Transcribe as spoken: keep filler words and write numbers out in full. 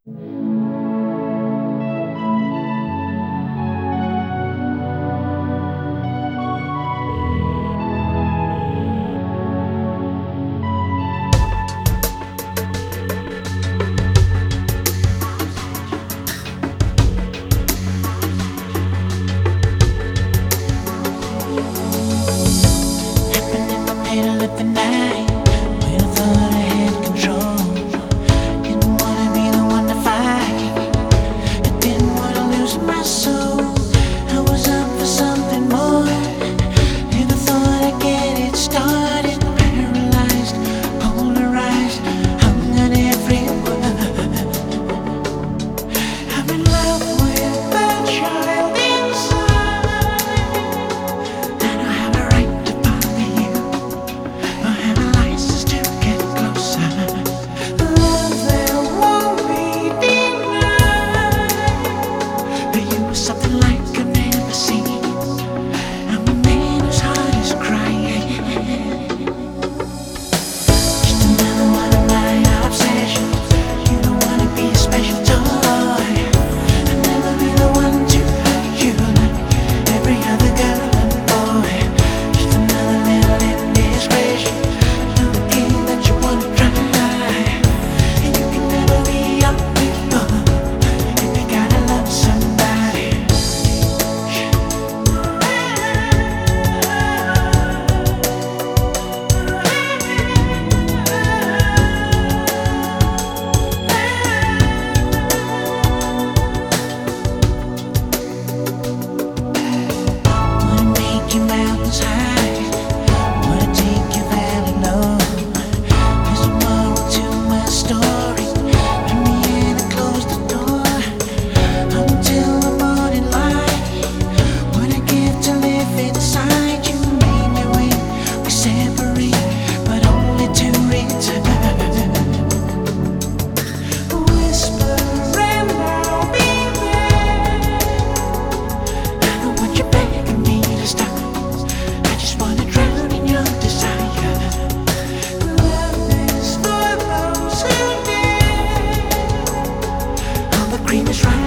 Middle of the night, when I thought I had control, didn't wanna be the one to fight. I didn't wanna lose my soul. I was up for something more. Never thought I'd get it started. Paralyzed, polarized, hung on every word. I'm in love with the child inside. I don't have a right to bother you. I have a license to get closer. Love that won't be denied. But you were something like I've never seen. I'm a man whose heart is crying. Just another one of my obsessions. You don't wanna be a special toy. I'll never be the one to hurt you like every other girl and boy. Just another little indiscretion. Another game that you wanna try. And you can never be young before if you gotta love somebody. Wanna make your mountains high. Wanna take your valley low. There's a moral to my story. Let me in and close the door until the morning light. What I give to live inside you made me wait. We separate, but only to return. Whisper and I'll be there. I don't want you begging me to stop. I just wanna drown in your desire. Love is for those who dare. All the cream is right.